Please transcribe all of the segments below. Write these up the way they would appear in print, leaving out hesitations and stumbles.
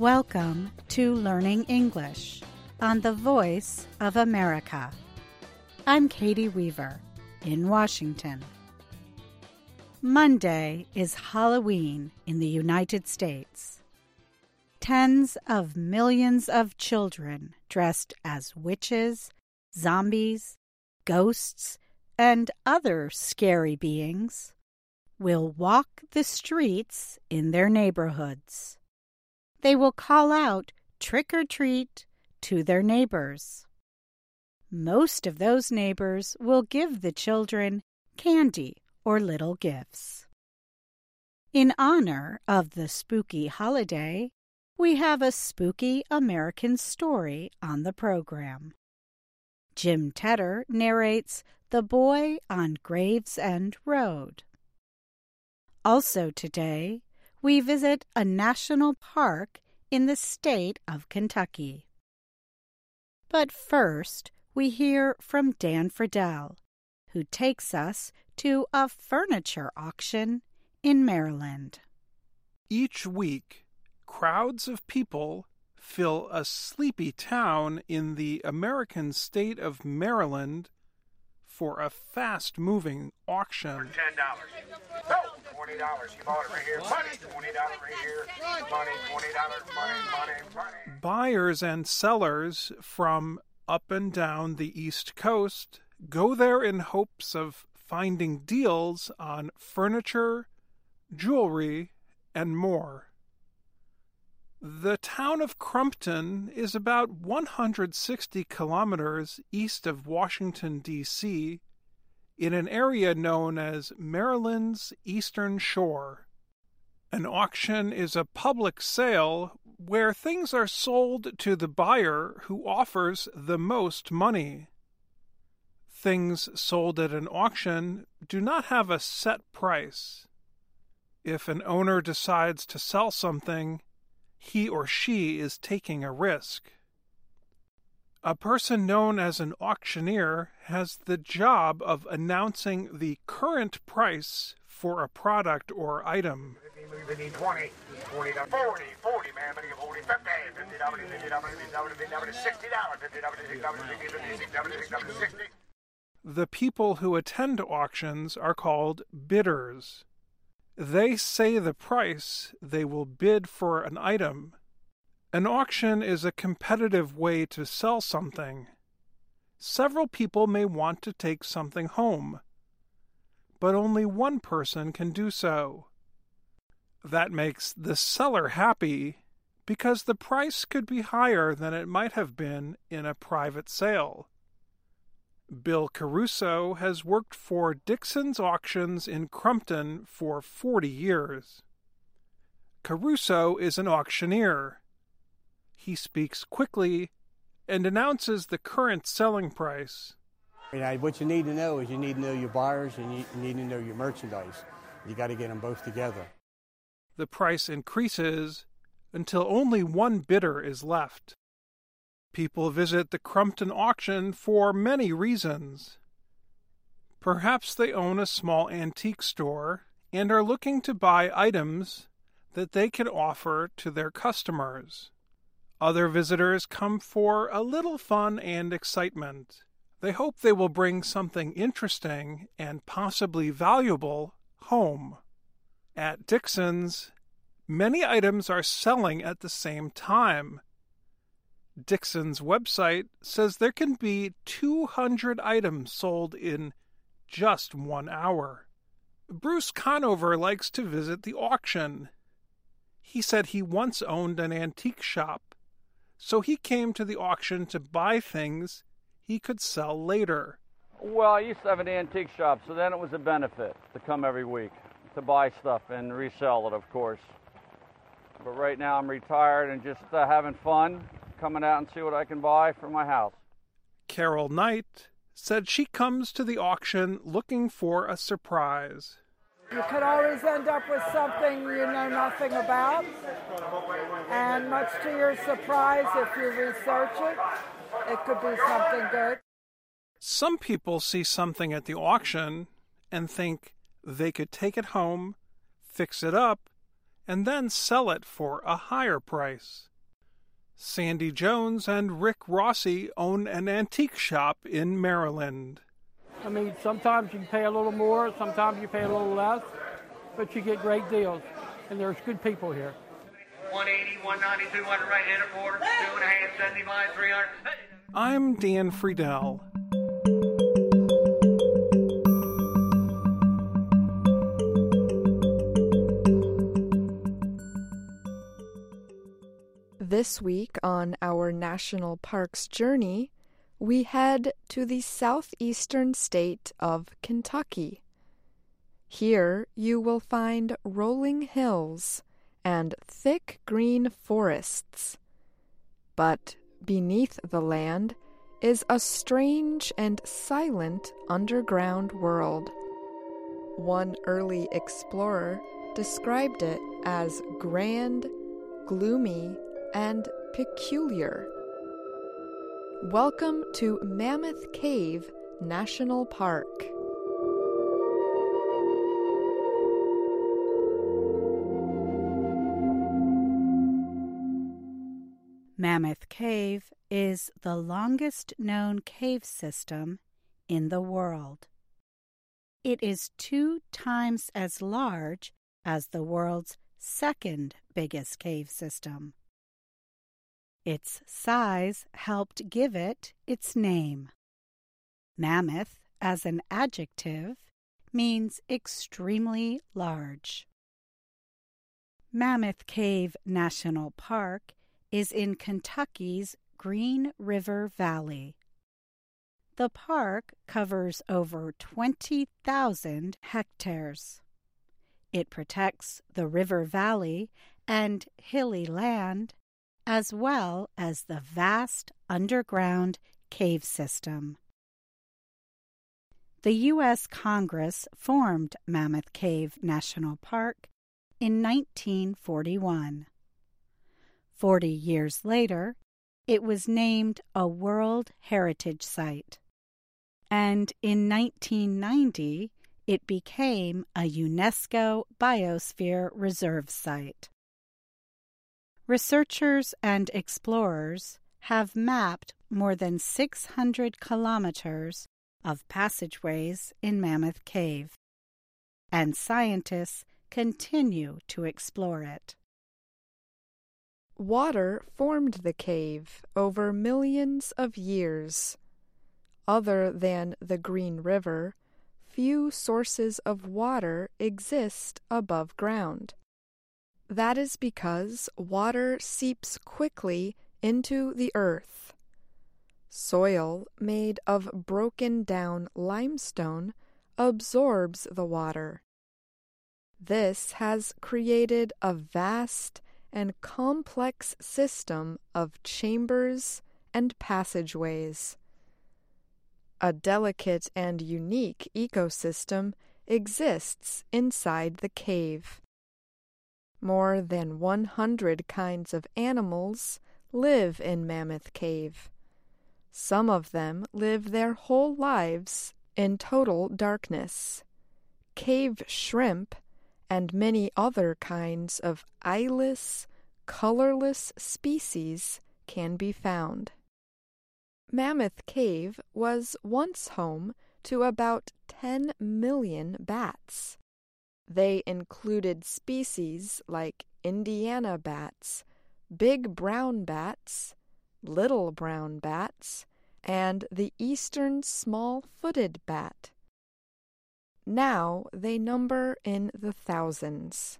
Welcome to Learning English on the Voice of America. I'm Katie Weaver in Washington. Monday is Halloween in the United States. Tens of millions of children dressed as witches, zombies, ghosts, and other scary beings will walk the streets in their neighborhoods. They will call out trick or treat to their neighbors. Most of those neighbors will give the children candy or little gifts. In honor of the spooky holiday, we have a spooky American story on the program. Jim Tedder narrates The Boy on Gravesend Road. Also today, we visit a national park in the state of Kentucky. But first, we hear from Dan Friedel, who takes us to a furniture auction in Maryland. Each week, crowds of people fill a sleepy town in the American state of Maryland for a fast-moving auction. $10. No, $20. You bought it right here. Money, $20 right here. Money, $20. Money. Buyers and sellers from up and down the East Coast go there in hopes of finding deals on furniture, jewelry, and more. The town of Crumpton is about 160 kilometers east of Washington, D.C., in an area known as Maryland's Eastern Shore. An auction is a public sale where things are sold to the buyer who offers the most money. Things sold at an auction do not have a set price. If an owner decides to sell something, he or she is taking a risk. A person known as an auctioneer has the job of announcing the current price for a product or item. We need 20, 40, 40, man. I'm going to give 40, 50, $50, $50, $60, $50, $60. The people who attend auctions are called bidders. They say the price they will bid for an item. An auction is a competitive way to sell something. Several people may want to take something home, but only one person can do so. That makes the seller happy because the price could be higher than it might have been in a private sale. Bill Caruso has worked for Dixon's Auctions in Crumpton for 40 years. Caruso is an auctioneer. He speaks quickly and announces the current selling price. What you need to know is you need to know your buyers and you need to know your merchandise. You got to get them both together. The price increases until only one bidder is left. People visit the Crumpton auction for many reasons. Perhaps they own a small antique store and are looking to buy items that they can offer to their customers. Other visitors come for a little fun and excitement. They hope they will bring something interesting and possibly valuable home. At Dixon's, many items are selling at the same time. Dixon's website says there can be 200 items sold in just 1 hour. Bruce Conover likes to visit the auction. He said he once owned an antique shop, so he came to the auction to buy things he could sell later. Well, I used to have an antique shop, so then it was a benefit to come every week to buy stuff and resell it, of course. But right now I'm retired and just having fun, coming out and see what I can buy for my house. Carol Knight said she comes to the auction looking for a surprise. You could always end up with something you know nothing about, and much to your surprise, if you research it, it could be something good. Some people see something at the auction and think they could take it home, fix it up, and then sell it for a higher price. Sandy Jones and Rick Rossi own an antique shop in Maryland. I mean, sometimes you can pay a little more, sometimes you pay a little less, but you get great deals, and there's good people here. 180, 190, 200 right hand a quarter, 2.5, 75, 300. I'm Dan Friedel. This week on our National Parks journey, we head to the southeastern state of Kentucky. Here you will find rolling hills and thick green forests. But beneath the land is a strange and silent underground world. One early explorer described it as grand, gloomy, and peculiar. Welcome to Mammoth Cave National Park. Mammoth Cave is the longest known cave system in the world. It is 2 times as large as the world's second biggest cave system. Its size helped give it its name. Mammoth, as an adjective, means extremely large. Mammoth Cave National Park is in Kentucky's Green River Valley. The park covers over 20,000 hectares. It protects the river valley and hilly land, as well as the vast underground cave system. The U.S. Congress formed Mammoth Cave National Park in 1941. 40 years later, it was named a World Heritage Site. And in 1990, it became a UNESCO Biosphere Reserve Site. Researchers and explorers have mapped more than 600 kilometers of passageways in Mammoth Cave, and scientists continue to explore it. Water formed the cave over millions of years. Other than the Green River, few sources of water exist above ground. That is because water seeps quickly into the earth. Soil made of broken-down limestone absorbs the water. This has created a vast and complex system of chambers and passageways. A delicate and unique ecosystem exists inside the cave. More than 100 kinds of animals live in Mammoth Cave. Some of them live their whole lives in total darkness. Cave shrimp and many other kinds of eyeless, colorless species can be found. Mammoth Cave was once home to about 10 million bats. They included species like Indiana bats, big brown bats, little brown bats, and the eastern small-footed bat. Now they number in the thousands.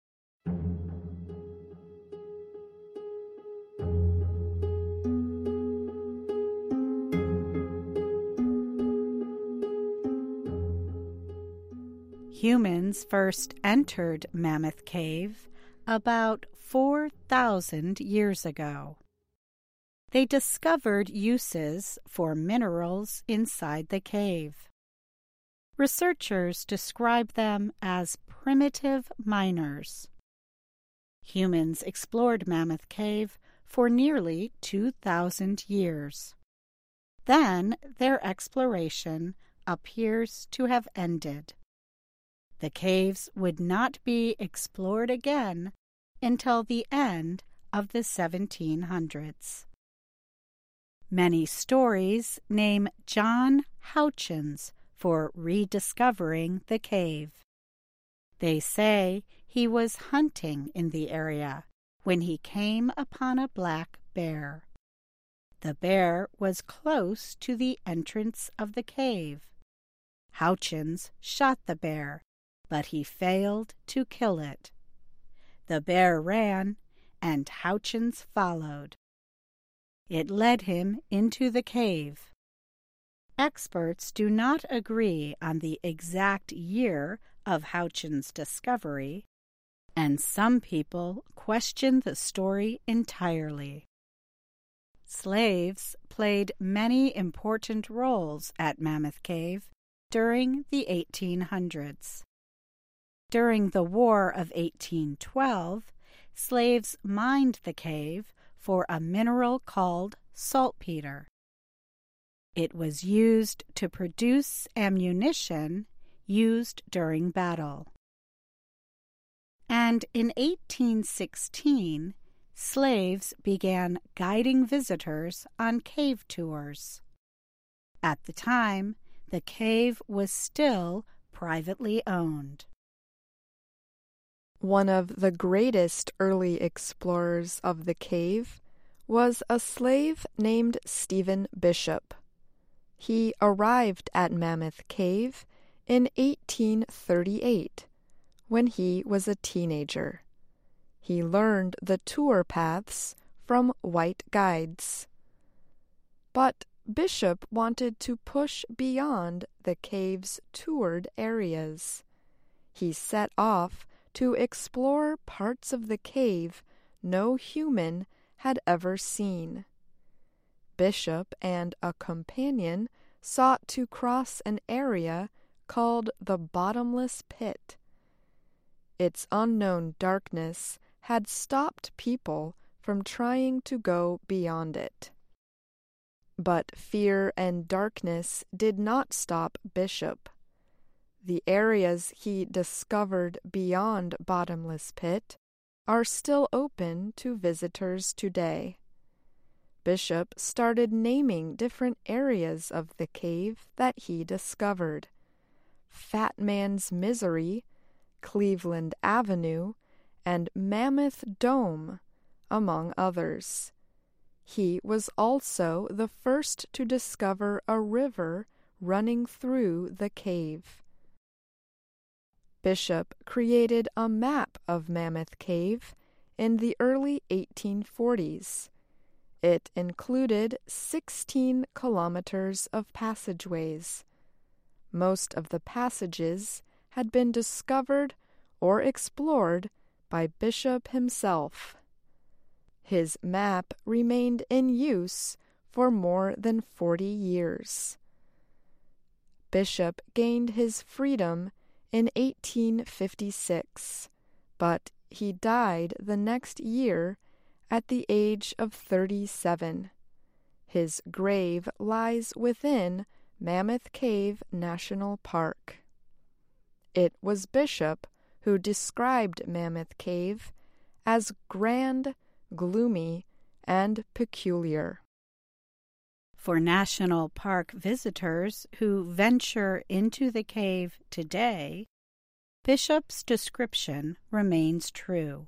Humans first entered Mammoth Cave about 4,000 years ago. They discovered uses for minerals inside the cave. Researchers describe them as primitive miners. Humans explored Mammoth Cave for nearly 2,000 years. Then their exploration appears to have ended. The caves would not be explored again until the end of the 1700s. Many stories name John Houchins for rediscovering the cave. They say he was hunting in the area when he came upon a black bear. The bear was close to the entrance of the cave. Houchins shot the bear, but he failed to kill it. The bear ran, and Houchins followed. It led him into the cave. Experts do not agree on the exact year of Houchins' discovery, and some people question the story entirely. Slaves played many important roles at Mammoth Cave during the 1800s. During the War of 1812, slaves mined the cave for a mineral called saltpeter. It was used to produce ammunition used during battle. And in 1816, slaves began guiding visitors on cave tours. At the time, the cave was still privately owned. One of the greatest early explorers of the cave was a slave named Stephen Bishop. He arrived at Mammoth Cave in 1838, when he was a teenager. He learned the tour paths from white guides. But Bishop wanted to push beyond the cave's toured areas. He set off to explore parts of the cave no human had ever seen. Bishop and a companion sought to cross an area called the Bottomless Pit. Its unknown darkness had stopped people from trying to go beyond it. But fear and darkness did not stop Bishop. The areas he discovered beyond Bottomless Pit are still open to visitors today. Bishop started naming different areas of the cave that he discovered: Fat Man's Misery, Cleveland Avenue, and Mammoth Dome, among others. He was also the first to discover a river running through the cave. Bishop created a map of Mammoth Cave in the early 1840s. It included 16 kilometers of passageways. Most of the passages had been discovered or explored by Bishop himself. His map remained in use for more than 40 years. Bishop gained his freedom in 1856, but he died the next year at the age of 37. His grave lies within Mammoth Cave National Park. It was Bishop who described Mammoth Cave as grand, gloomy, and peculiar. For national park visitors who venture into the cave today, Bishop's description remains true.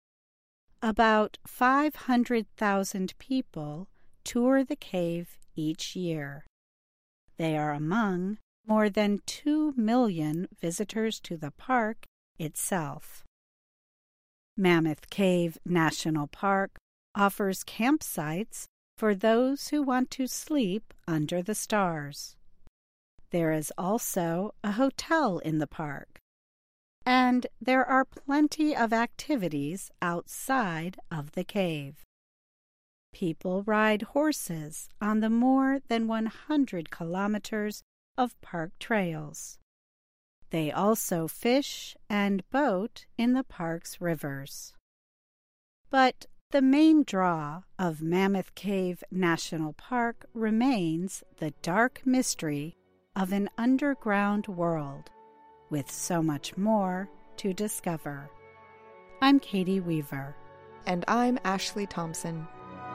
About 500,000 people tour the cave each year. They are among more than 2 million visitors to the park itself. Mammoth Cave National Park offers campsites for those who want to sleep under the stars. There is also a hotel in the park, and there are plenty of activities outside of the cave. People ride horses on the more than 100 kilometers of park trails. They also fish and boat in the park's rivers. But the main draw of Mammoth Cave National Park remains the dark mystery of an underground world, with so much more to discover. I'm Katie Weaver. And I'm Ashley Thompson.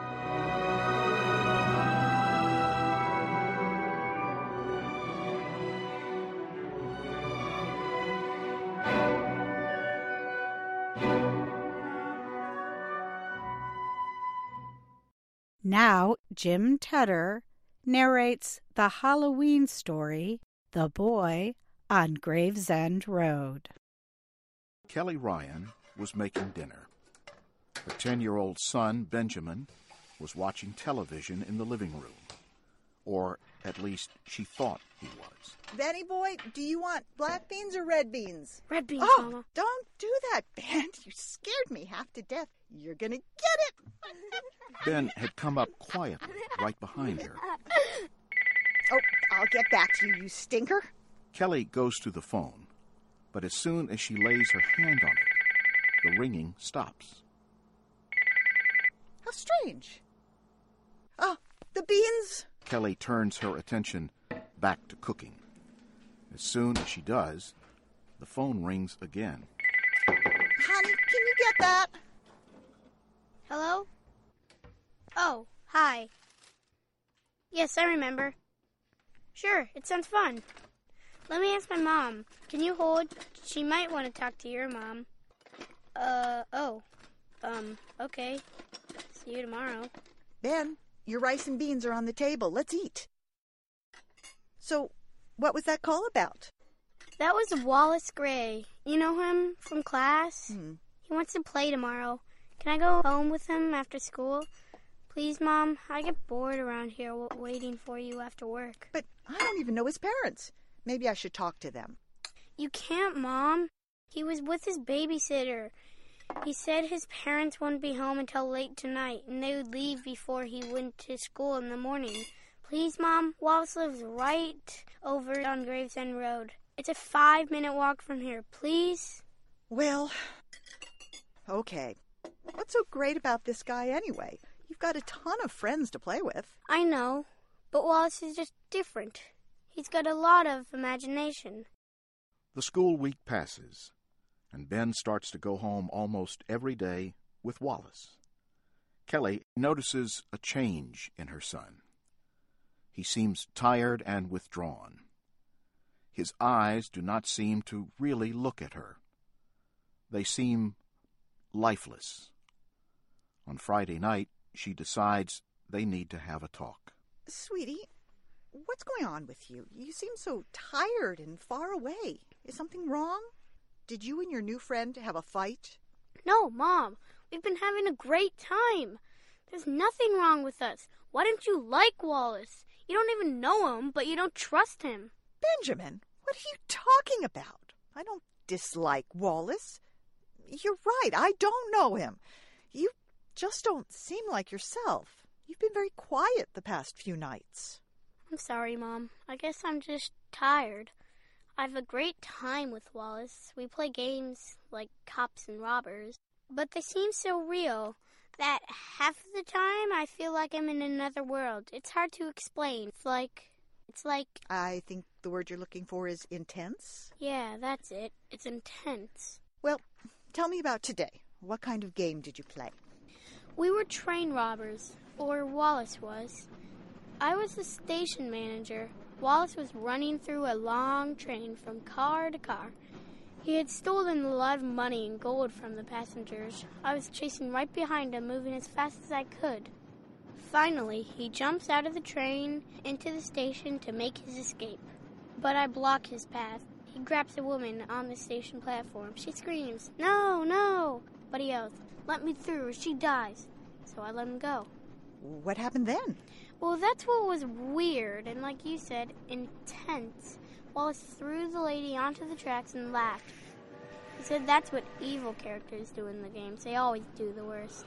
Now, Jim Tedder narrates the Halloween story, The Boy on Gravesend Road. Kelly Ryan was making dinner. Her 10-year-old son, Benjamin, was watching television in the living room. Or at least she thought he was. Benny boy, do you want black beans or red beans? Red beans, Mama. Don't do that, Ben. You scared me half to death. You're gonna get it. Ben had come up quietly right behind her. Oh, I'll get back to you, you stinker. Kelly goes to the phone, but as soon as she lays her hand on it, the ringing stops. How strange. Oh, the beans. Kelly turns her attention back to cooking. As soon as she does, the phone rings again. Honey, can you get that? Hello? Oh, hi. Yes, I remember. Sure, it sounds fun. Let me ask my mom. Can you hold? She might want to talk to your mom. Okay. See you tomorrow. Ben, your rice and beans are on the table. Let's eat. So, what was that call about? That was Wallace Gray. You know him from class? He wants to play tomorrow. Can I go home with him after school? Please, Mom. I get bored around here waiting for you after work. But I don't even know his parents. Maybe I should talk to them. You can't, Mom. He was with his babysitter. He said his parents wouldn't be home until late tonight, and they would leave before he went to school in the morning. Please, Mom. Wallace lives right over on Gravesend Road. It's a 5-minute walk from here. Please? Well, okay. What's so great about this guy anyway? You've got a ton of friends to play with. I know, but Wallace is just different. He's got a lot of imagination. The school week passes, and Ben starts to go home almost every day with Wallace. Kelly notices a change in her son. He seems tired and withdrawn. His eyes do not seem to really look at her. They seem lifeless. On Friday night, she decides they need to have a talk. Sweetie, what's going on with you? You seem so tired and far away. Is something wrong? Did you and your new friend have a fight? No, Mom. We've been having a great time. There's nothing wrong with us. Why don't you like Wallace? You don't even know him, but you don't trust him. Benjamin, what are you talking about? I don't dislike Wallace. You're right, I don't know him. You just don't seem like yourself. You've been very quiet the past few nights. I'm sorry, Mom. I guess I'm just tired. I have a great time with Wallace. We play games like cops and robbers, but they seem so real that half of the time I feel like I'm in another world. It's hard to explain. It's like... I think the word you're looking for is intense? Yeah, that's it. It's intense. Well, tell me about today. What kind of game did you play? We were train robbers, or Wallace was. I was the station manager. Wallace was running through a long train from car to car. He had stolen a lot of money and gold from the passengers. I was chasing right behind him, moving as fast as I could. Finally, he jumps out of the train into the station to make his escape. But I block his path. He grabs a woman on the station platform. She screams, "No, no!" But he yells, "Let me through or she dies." So I let him go. What happened then? Well, that's what was weird and, like you said, intense. Wallace threw the lady onto the tracks and laughed. He said that's what evil characters do in the games. They always do the worst.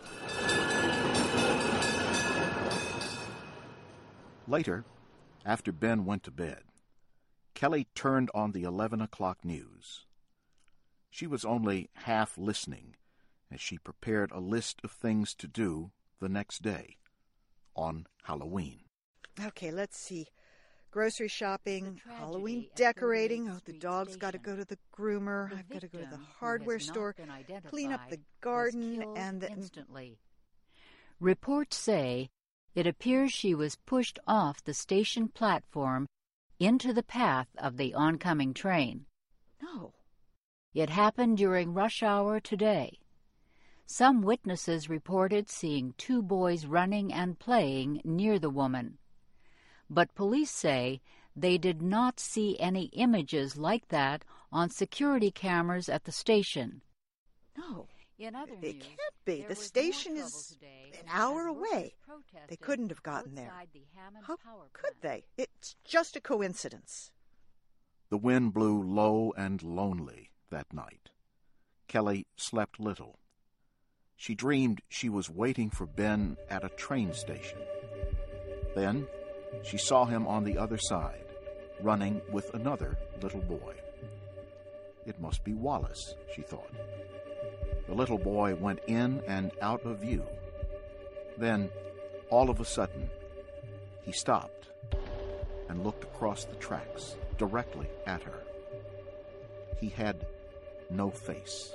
Later, after Ben went to bed, Kelly turned on the 11 o'clock news. She was only half listening as she prepared a list of things to do the next day, on Halloween. Okay, let's see. Grocery shopping, Halloween decorating. Oh, the dog's got to go to the groomer. I've got to go to the hardware store, clean up the garden, and instantly. Reports say it appears she was pushed off the station platform into the path of the oncoming train. No. It happened during rush hour today. Some witnesses reported seeing 2 boys running and playing near the woman. But police say they did not see any images like that on security cameras at the station. No, in other it news, can't be. The station is an hour away. They couldn't have gotten there. How could they? It's just a coincidence. The wind blew low and lonely that night. Kelly slept little. She dreamed she was waiting for Ben at a train station. Then she saw him on the other side, running with another little boy. It must be Wallace, she thought. The little boy went in and out of view. Then, all of a sudden, he stopped and looked across the tracks directly at her. He had no face.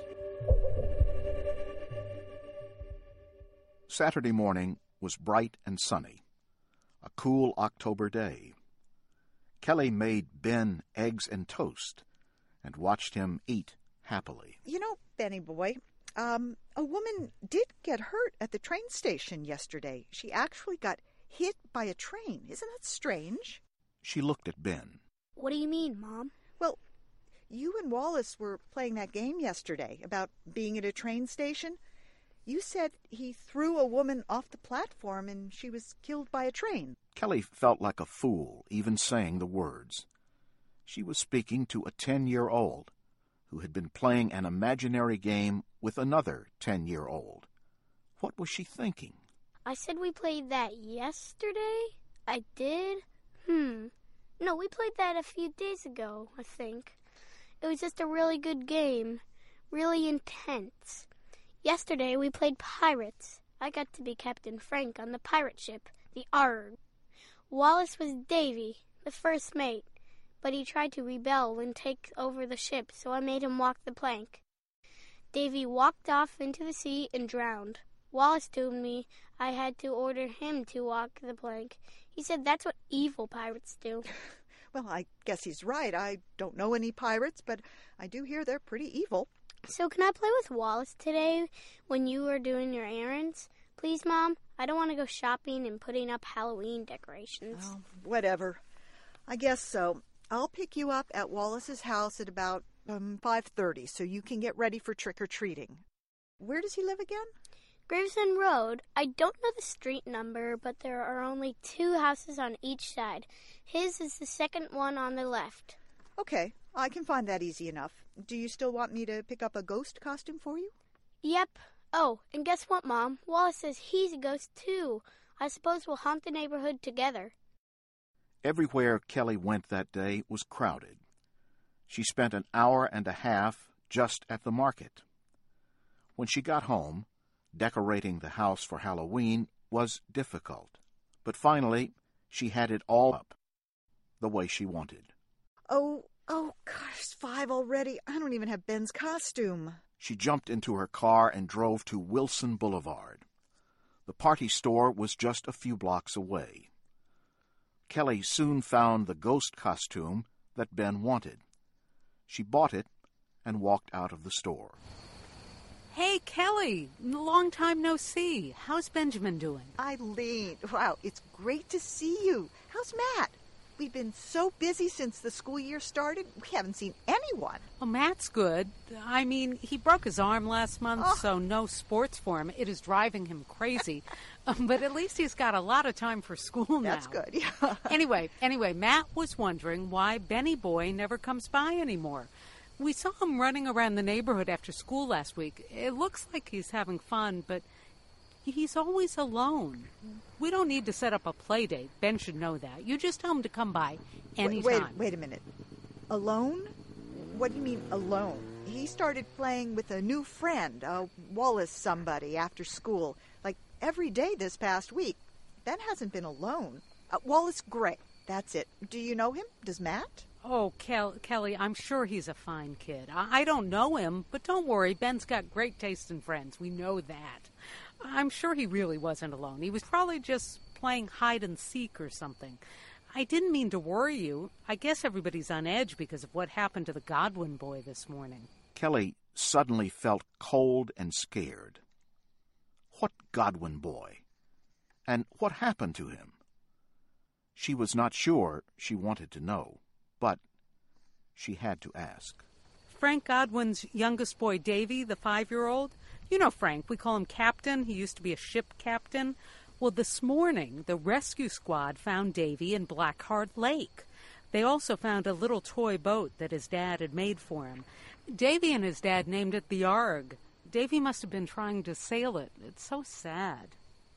Saturday morning was bright and sunny. A cool October day. Kelly made Ben eggs and toast and watched him eat happily. You know, Benny boy, a woman did get hurt at the train station yesterday. She actually got hit by a train. Isn't that strange? She looked at Ben. What do you mean, Mom? Well, you and Wallace were playing that game yesterday about being at a train station. You said he threw a woman off the platform and she was killed by a train. Kelly felt like a fool even saying the words. She was speaking to a 10-year-old who had been playing an imaginary game with another 10-year-old. What was she thinking? I said we played that yesterday? I did? No, we played that a few days ago, I think. It was just a really good game. Really intense. Yesterday we played pirates. I got to be Captain Frank on the pirate ship, the Arg. Wallace was Davy, the first mate, but he tried to rebel and take over the ship, so I made him walk the plank. Davy walked off into the sea and drowned. Wallace told me I had to order him to walk the plank. He said that's what evil pirates do. Well, I guess he's right. I don't know any pirates, but I do hear they're pretty evil. So can I play with Wallace today when you are doing your errands? Please, Mom? I don't want to go shopping and putting up Halloween decorations. Oh, whatever. I guess so. I'll pick you up at Wallace's house at about 5:30 so you can get ready for trick-or-treating. Where does he live again? Gravesend Road. I don't know the street number, but there are only 2 houses on each side. His is the second one on the left. Okay, I can find that easy enough. Do you still want me to pick up a ghost costume for you? Yep. Oh, and guess what, Mom? Wallace says he's a ghost, too. I suppose we'll haunt the neighborhood together. Everywhere Kelly went that day was crowded. She spent an hour and a half just at the market. When she got home, decorating the house for Halloween was difficult. But finally, she had it all up the way she wanted. Oh, gosh, it's 5 already. I don't even have Ben's costume. She jumped into her car and drove to Wilson Boulevard. The party store was just a few blocks away. Kelly soon found the ghost costume that Ben wanted. She bought it and walked out of the store. Hey, Kelly, long time no see. How's Benjamin doing? Eileen, wow, it's great to see you. How's Matt? We've been so busy since the school year started, we haven't seen anyone. Well, Matt's good. I mean, he broke his arm last month, so no sports for him. It is driving him crazy. But at least he's got a lot of time for school now. That's good, yeah. Anyway, Matt was wondering why Benny Boy never comes by anymore. We saw him running around the neighborhood after school last week. It looks like he's having fun, but he's always alone. We don't need to set up a play date. Ben should know that. You just tell him to come by anytime. Wait a minute. Alone? What do you mean alone? He started playing with a new friend, Wallace somebody, after school, like every day this past week. Ben hasn't been alone. Wallace Gray. That's it. Do you know him? Does Matt? Oh, Kelly, I'm sure he's a fine kid. I don't know him, but don't worry. Ben's got great taste in friends. We know that. I'm sure he really wasn't alone. He was probably just playing hide and seek or something. I didn't mean to worry you. I guess everybody's on edge because of what happened to the Godwin boy this morning. Kelly suddenly felt cold and scared. What Godwin boy? And what happened to him? She was not sure she wanted to know, but she had to ask. Frank Godwin's youngest boy, Davy, the 5-year-old. You know Frank, we call him Captain. He used to be a ship captain. Well, this morning, the rescue squad found Davy in Blackheart Lake. They also found a little toy boat that his dad had made for him. Davy and his dad named it the Arg. Davy must have been trying to sail it. It's so sad.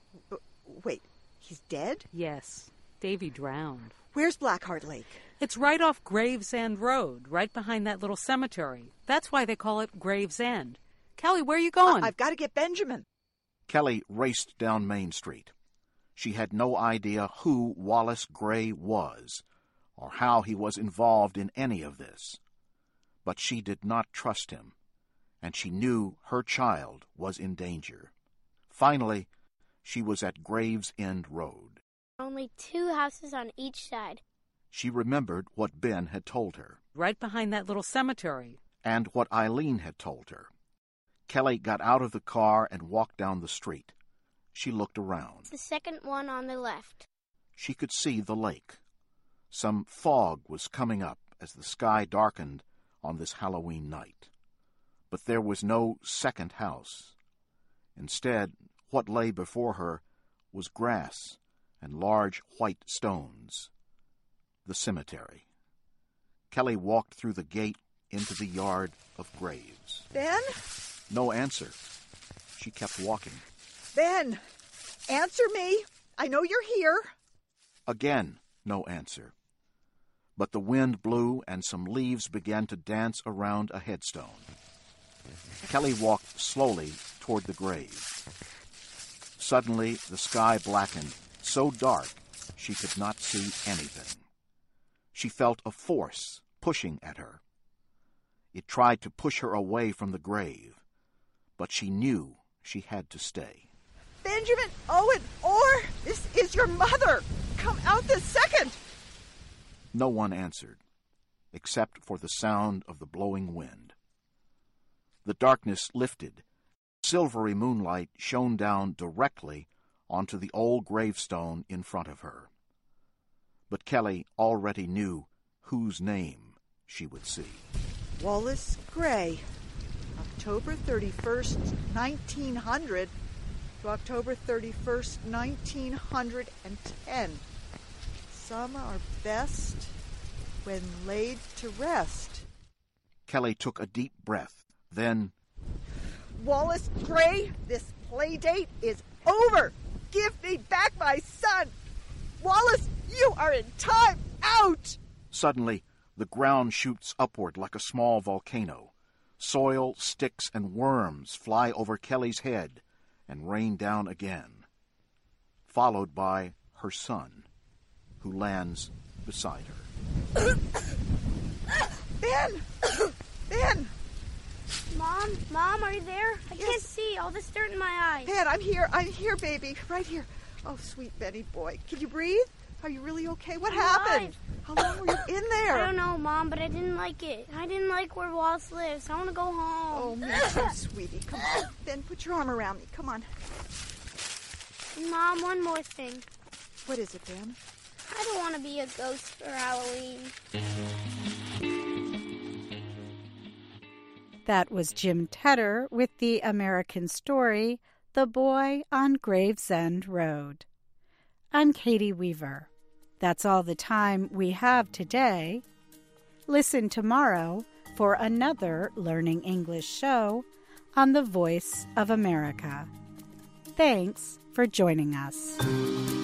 Wait, he's dead? Yes, Davy drowned. Where's Blackheart Lake? It's right off Gravesend Road, right behind that little cemetery. That's why they call it Gravesend. Kelly, where are you going? I've got to get Benjamin. Kelly raced down Main Street. She had no idea who Wallace Gray was, or how he was involved in any of this. But she did not trust him, and she knew her child was in danger. Finally, she was at Gravesend Road. Only 2 houses on each side. She remembered what Ben had told her. Right behind that little cemetery. And what Eileen had told her. Kelly got out of the car and walked down the street. She looked around. It's the second one on the left. She could see the lake. Some fog was coming up as the sky darkened on this Halloween night. But there was no second house. Instead, what lay before her was grass and large white stones. The cemetery. Kelly walked through the gate into the yard of graves. Ben? No answer. She kept walking. Ben, answer me. I know you're here. Again, no answer. But the wind blew and some leaves began to dance around a headstone. Kelly walked slowly toward the grave. Suddenly, the sky blackened, so dark she could not see anything. She felt a force pushing at her. It tried to push her away from the grave, but she knew she had to stay. Benjamin Owen Orr, this is your mother. Come out this second. No one answered, except for the sound of the blowing wind. The darkness lifted. Silvery moonlight shone down directly onto the old gravestone in front of her. But Kelly already knew whose name she would see. Wallace Gray, October 31st, 1900 to October 31st, 1910. Some are best when laid to rest. Kelly took a deep breath, then... Wallace Gray, this play date is over. Give me back my son. Wallace, you are in time out. Suddenly, the ground shoots upward like a small volcano. Soil, sticks, and worms fly over Kelly's head and rain down again, followed by her son, who lands beside her. Ben! Ben! Mom, are you there? I can't see. All this dirt in my eyes. Ben, I'm here, baby. Right here. Oh, sweet Benny boy. Can you breathe? Are you really okay? What happened? How long were you in there? I don't know, Mom, but I didn't like it. I didn't like where Wallace lives. I want to go home. Oh, me too, sweetie. Come on. Ben, put your arm around me. Come on. Mom, one more thing. What is it, Ben? I don't want to be a ghost for Halloween. That was Jim Tedder with the American story, The Boy on Gravesend Road. I'm Katie Weaver. That's all the time we have today. Listen tomorrow for another Learning English show on the Voice of America. Thanks for joining us.